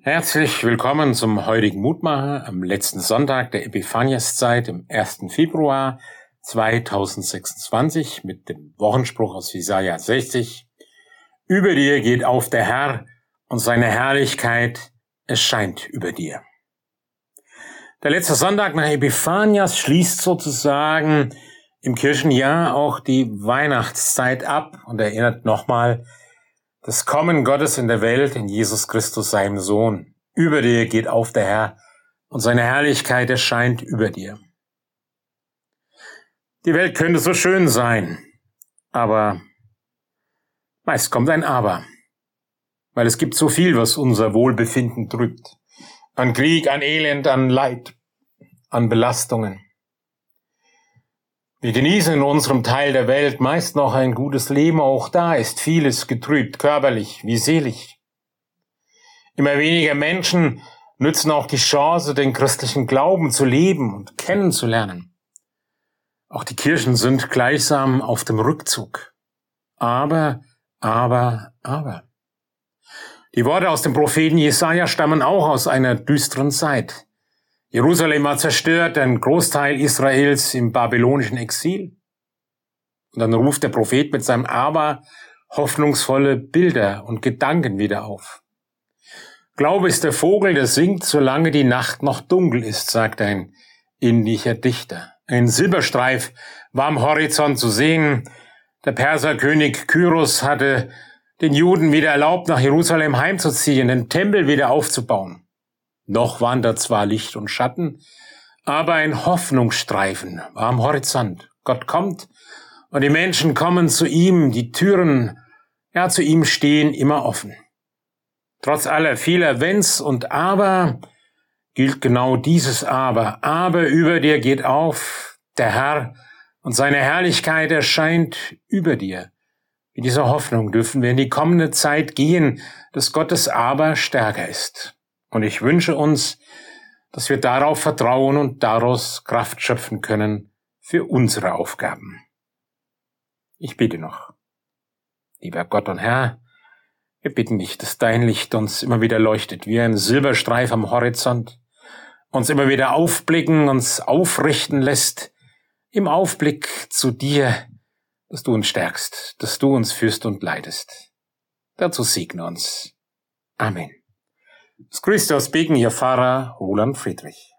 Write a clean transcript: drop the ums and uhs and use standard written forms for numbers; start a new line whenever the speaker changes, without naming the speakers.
Herzlich willkommen zum heutigen Mutmacher am letzten Sonntag der Epiphaniaszeit im 1. Februar 2026 mit dem Wochenspruch aus Jesaja 60. Über dir geht auf der Herr und seine Herrlichkeit erscheint über dir. Der letzte Sonntag nach Epiphanias schließt sozusagen im Kirchenjahr auch die Weihnachtszeit ab und erinnert nochmal das Kommen Gottes in der Welt in Jesus Christus, seinem Sohn. Über dir geht auf der Herr und seine Herrlichkeit erscheint über dir. Die Welt könnte so schön sein, aber meist kommt ein Aber, weil es gibt so viel, was unser Wohlbefinden trübt. An Krieg, an Elend, an Leid, an Belastungen. Wir genießen in unserem Teil der Welt meist noch ein gutes Leben, auch da ist vieles getrübt, körperlich wie seelisch. Immer weniger Menschen nützen auch die Chance, den christlichen Glauben zu leben und kennenzulernen. Auch die Kirchen sind gleichsam auf dem Rückzug. Aber. Die Worte aus dem Propheten Jesaja stammen auch aus einer düsteren Zeit. Jerusalem war zerstört, ein Großteil Israels im babylonischen Exil. Und dann ruft der Prophet mit seinem Aber hoffnungsvolle Bilder und Gedanken wieder auf. Glaube ist der Vogel, der singt, solange die Nacht noch dunkel ist, sagt ein indischer Dichter. Ein Silberstreif war am Horizont zu sehen. Der Perserkönig Kyros hatte den Juden wieder erlaubt, nach Jerusalem heimzuziehen, den Tempel wieder aufzubauen. Noch waren da zwar Licht und Schatten, aber ein Hoffnungsstreifen war am Horizont. Gott kommt und die Menschen kommen zu ihm, die Türen, zu ihm stehen immer offen. Trotz aller vieler Wenns und Aber gilt genau dieses Aber. Aber über dir geht auf der Herr und seine Herrlichkeit erscheint über dir. Mit dieser Hoffnung dürfen wir in die kommende Zeit gehen, dass Gottes Aber stärker ist. Und ich wünsche uns, dass wir darauf vertrauen und daraus Kraft schöpfen können für unsere Aufgaben. Ich bete noch. Lieber Gott und Herr, wir bitten dich, dass dein Licht uns immer wieder leuchtet, wie ein Silberstreif am Horizont, uns immer wieder aufblicken, uns aufrichten lässt, im Aufblick zu dir, dass du uns stärkst, dass du uns führst und leitest. Dazu segne uns. Amen. Es grüßt aus Begen Ihr Pfarrer Roland Friedrich.